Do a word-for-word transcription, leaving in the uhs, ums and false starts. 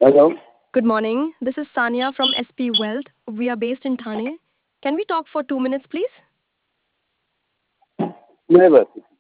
Hello? Good morning. This is Sania from S P Wealth. We are based in Thane. Can we talk for two minutes, please? Never.